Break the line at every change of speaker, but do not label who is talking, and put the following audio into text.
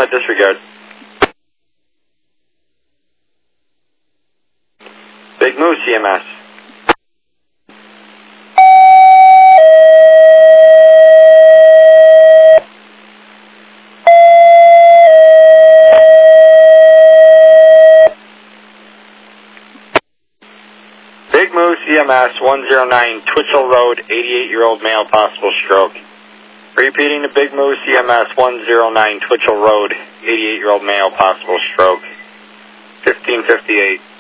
disregard. Big Moose EMS. Big Moose EMS 109 Twitchell Road, 88-year-old male, possible stroke. Repeating the Big Moose EMS 109 Twitchell Road, 88-year-old male, possible stroke. 1558.